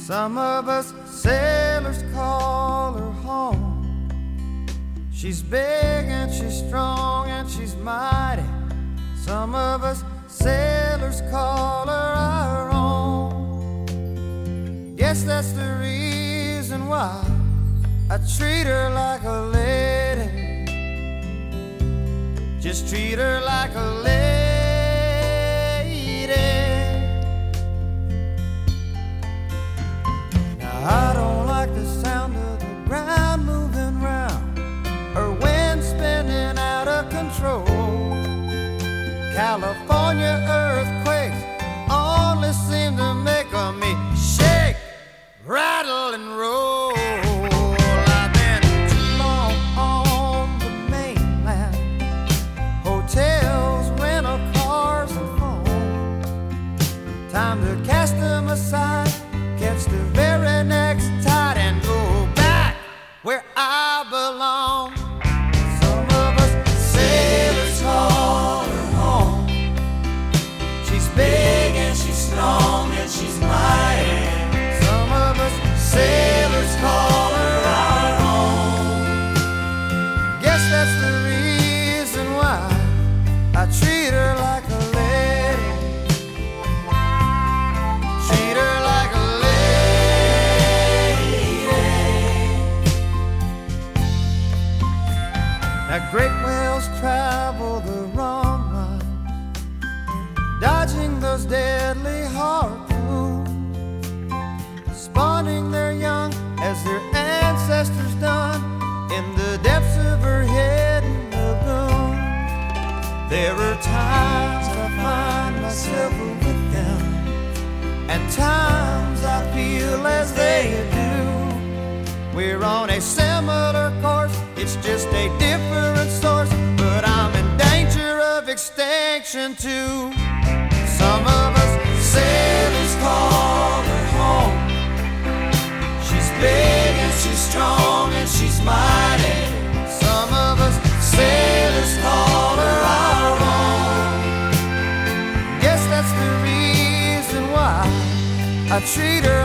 Some of us sailors call her home. She's big and she's strong and she's mighty. Some of us sailors call her our own. Guess that's the reason why I treat her like a lady. Just treat her like a lady. I don't like the sound of the ground moving round or wind spinning out of control. California earthquakes only seem to make me shake, rattle, and roll. I've been too long on the mainland, hotels, rental cars, and phone. Time to cast them aside, catch the very next tide and go back where I belong. Some of us sailors call her home. She's big and she's strong and she's mighty. Some of us sailors call her our home. Guess that's the reason why I treat her like a lady. Treat her like a Now great whales travel the wrong run, dodging those deadly harpoons, spawning their young as their ancestors done in the depths of her hidden lagoon. There are times I find myself with them, and times I feel as they do. We're on a similar course, it's just a different source, but I'm in danger of extinction too. Some of us sailors call her home. She's big and she's strong and she's mighty. Some of us sailors call her our own. Guess that's the reason why I treat her